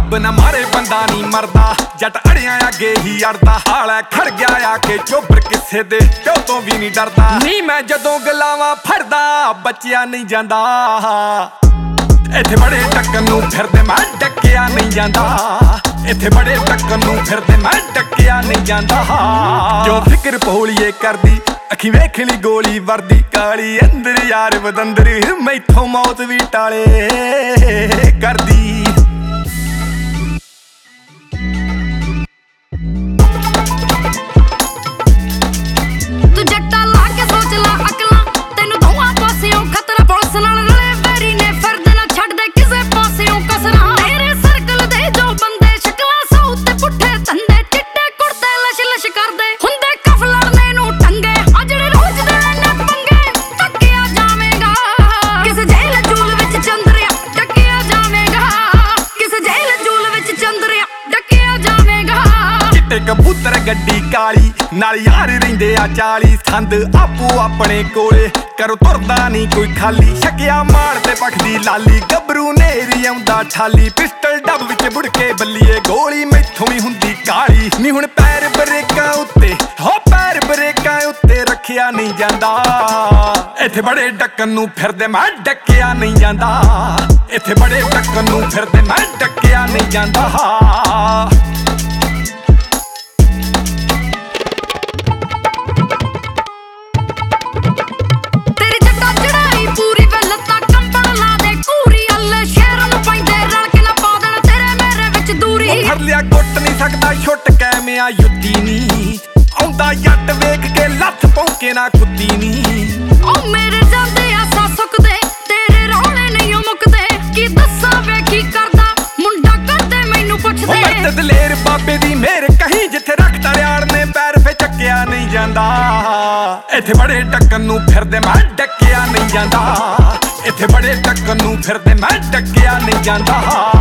ਰੱਬ ਨਾ ਮਾਰੇ ਬੰਦਾ ਨਹੀਂ ਮਰਦਾ, ਜੱਟ ਅੜਿਆਂ ਅੱਗੇ ਹੀ ਅੜਦਾ। ਹਾਲਾ ਖੜ ਗਿਆ ਆ ਕੇ ਚੋਬਰ ਕਿਸੇ ਦੇ ਪਿਓ ਤੋਂ ਵੀ ਨਹੀਂ ਡਰਦਾ। ਨੀ ਮੈਂ ਜਦੋਂ ਗਲਾਵਾਂ ਫੜਦਾ ਬਚਿਆ ਨਹੀਂ ਜਾਂਦਾ, ਇੱਥੇ ਬੜੇ ਟੱਕਣ ਨੂੰ ਫਿਰਦੇ ਮੈਂ ਡੱਕਿਆ ਨਹੀਂ ਜਾਂਦਾ। ਇੱਥੇ ਬੜੇ ਟੱਕਣ ਨੂੰ ਫਿਰਦੇ ਮੈਂ ਡੱਕਿਆ ਨਹੀਂ ਜਾਂਦਾ। ਜੋ ਫਿਕਰ ਪੋਲੀਏ ਕਰਦੀ ਅੱਖੀ ਵੇਖ ਲਈ ਗੋਲੀ ਵਰਦੀ ਕਾਲੀ, ਅੰਦਰ ਯਾਰ ਬਦੰਦਰ ਮੈਥੋਂ ਮੌਤ ਵੀ ਟਾਲੇ ਕਰਦੀ। ਤੂੰ ਜੱਟਾ ਲਾ ਕੇ ਸੋਚ ਲਾ ਅਕਲਾਂ, ਤੈਨੂੰ ਦੋਵਾਂ ਪਾਸਿਓਂ ਖਤਰਾ। ਪੁਲਿਸ ਨਾਲ ਰਲੇ ਵੈਰੀ ਨੇ ਫਿਰਦੇ ਨਾ ਛੱਡਦੇ ਕਿਸੇ ਪਾਸਿਓਂ ਕਸਰਾਂ। ਤੇਰੇ ਸਰਕਲ ਦੇ ਜੋ ਬੰਦੇ ਸ਼ਕਲਾਂ ਸੌ ਤੇ ਪੁੱਠੇ ਧੰਦੇ, ਚਿੱਟੇ ਕੁੜਤੇ ਲਸ਼ ਲਸ਼ ਕਰਦੇ ਹੁੰਦੇ ਕਫ ਲੜਨੇ ਨੂੰ ਟੰਗੇ। ਆ ਜਿਹੜੇ ਰੋਜ਼ ਦੇ ਨੇ ਪੰਗੇ ਟੱਕਿਆ ਜਾਵੇਂਗਾ ਕਿਸੇ ਜੇਲ੍ਹ ਜੂਲ ਵਿੱਚ ਚੰਦਰਿਆ, ਟੱਕਿਆ ਜਾਵੇਂਗਾ ਕਿਸੇ ਜੇਲ੍ਹ ਜੂਲ ਵਿੱਚ ਚੰਦਰਿਆ, ਟੱਕਿਆ ਜਾਵੇਂਗਾ। ਚਿੱਟੇ ਕਬੂਤਰ ਗੱਡੀ ਕਾਲੀ ਨਾਲ ਯਾਰ ਰਹਿੰਦੇ ਆ 40 ਸੰਦ ਆਪੋ ਆਪਣੇ ਕੋਲੇ, ਕਰੋ ਤੁਰਦਾ ਨਹੀਂ ਕੋਈ ਖਾਲੀ। ਛਕਿਆ ਮਾਰ ਤੇ ਪਖਦੀ ਲਾਲੀ ਗੱਭਰੂ ਨੇਰੀ ਆਉਂਦਾ ਠਾਲੀ। ਪਿਸਟਲ ਡੱਬ ਵਿੱਚ ਬੁੜ ਕੇ ਬੱਲੀਏ ਗੋਲੀ ਮੈਥੋਂ ਵੀ ਹੁੰਦੀ ਕਾਲੀ। ਨੀ ਹੁਣ ਪੈਰ ਬਰੇਕਾਂ ਉੱਤੇ ਹੋ ਪੈਰ ਬਰੇਕਾਂ ਉੱਤੇ ਰੱਖਿਆ ਨਹੀਂ ਜਾਂਦਾ। ਇੱਥੇ ਬੜੇ ਡੱਕਣ ਨੂੰ ਫਿਰਦੇ ਮੈਂ ਡੱਕਿਆ ਨਹੀਂ ਜਾਂਦਾ। ਇੱਥੇ ਬੜੇ ਡੱਕਣ ਨੂੰ ਫਿਰਦੇ ਮੈਂ ਡੱਕਿਆ ਨਹੀਂ ਜਾਂਦਾ। ਗੁੱਟ ਨਹੀਂ ਸਕਦਾ ਛੁੱਟ ਕੈਮਿਆ ਯੁੱਤੀ ਨੀ, ਆਉਂਦਾ ਜੱਟ ਵੇਖ ਕੇ ਲੱਥ ਪੌਂਕੇ ਨਾ ਕੁੱਤੀ ਨੀ। ਉਹ ਮੇਰੇ ਜਾਂਦੇ ਆਸਾ ਸੁੱਕਦੇ ਤੇਰੇ ਰੌਲੇ ਨਹੀਂ ਮੁੱਕਦੇ, ਕੀ ਦੱਸਾਂ ਵੇ ਕੀ ਕਰਦਾ ਮੁੰਡਾ ਕਰਦੇ ਮੈਨੂੰ ਪੁੱਛਦੇ। ਮੈਂ ਦਲੇਰ ਬਾਬੇ ਦੀ ਮਿਹਰ ਕਹੀਂ ਜਿੱਥੇ ਰੱਖ ਤੜਿਆੜ ਨੇ ਪੈਰ ਫੇ ਚੱਕਿਆ ਨਹੀਂ ਜਾਂਦਾ। ਇੱਥੇ ਬੜੇ ਟੱਕਣ ਨੂੰ ਫਿਰਦੇ ਮੈਂ ਡੱਕਿਆ ਨਹੀਂ ਜਾਂਦਾ। ਇੱਥੇ ਬੜੇ ਟੱਕਣ ਨੂੰ ਫਿਰਦੇ ਮੈਂ ਡੱਕਿਆ ਨਹੀਂ ਜਾਂਦਾ।